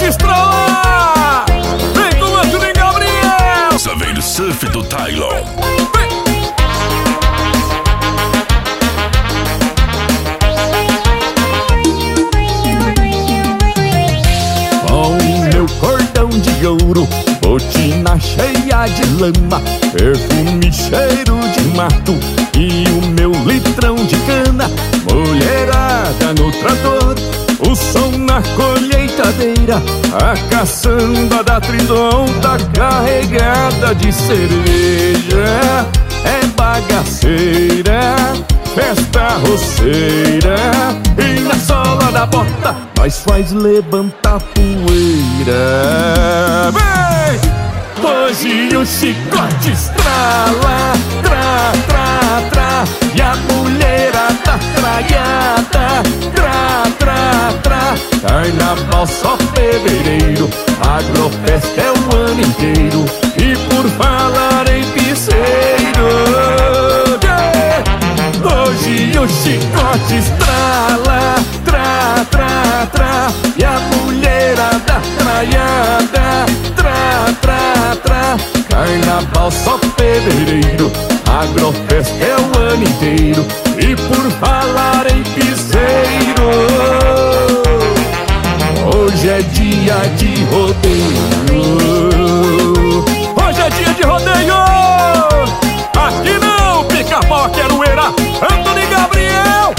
estrela. Vem com o Antônio Gabriel. Saveiro Surf do Tylon. Com meu cordão de ouro, botina cheia de lama, perfume, cheiro de mato e o meu litrão de cana. Mulherada no trator, o som na colheitadeira, a caçamba da Tridom tá carregada de cerveja. É bagaceira, festa roceira, e na sola da bota nós faz levantar poeira. Vem! Hoje o chicote estrala, tra, tra, tra, e a mulherada traiada, tra, tra, tra. Carnaval só fevereiro, Agrofest é o ano inteiro. E por falar em piseiro, hoje o chicote estrala, tra, tra, tra, e a mulherada traiada, tra, tra, tra. Carnaval só fevereiro, Agrofest é o ano inteiro. E por falar em piseiro, hoje é dia de rodeio. Hoje é dia de rodeio. Aqui não, Pica-Pau, Queroeira, Antônio Gabriel.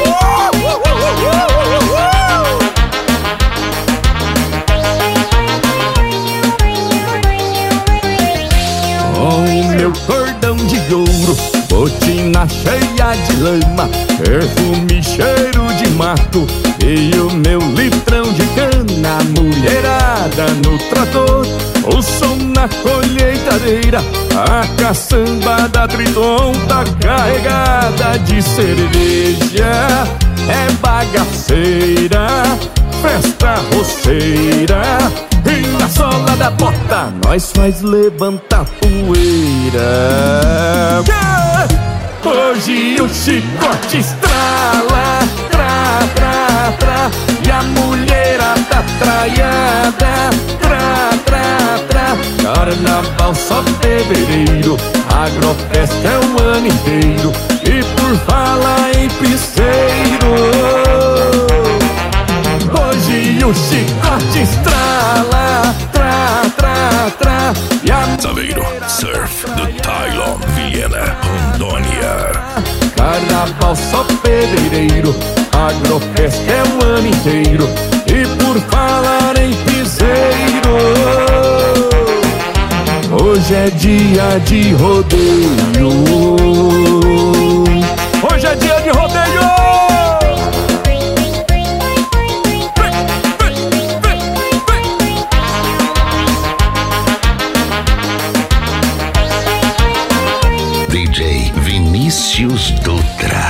Com meu cordão de ouro, botina cheia de lama, perfume, cheiro de mato e o meu litrão de cana. Mulherada no trator, o som na colheitadeira, a caçamba da Tridom tá carregada de cerveja. É bagaceira, festa roceira, e na sola da bota nós faz levantar poeira. Hoje o chicote estrala, tra, tra, tra, e a mulherada traiada, tra, tra, tra. Carnaval só fevereiro, Agrofest é o ano inteiro. E por falar em piseiro, hoje o chicote estrala, tra, tra, tra, e a Saveiro Surf do Tylon, Viena, Rondônia. Carnaval só fevereiro, Agrofest é o ano inteiro. E por falar em piseiro, hoje é dia de rodeio. Hoje é dia de rodeio. DJ Vinícius Dutra.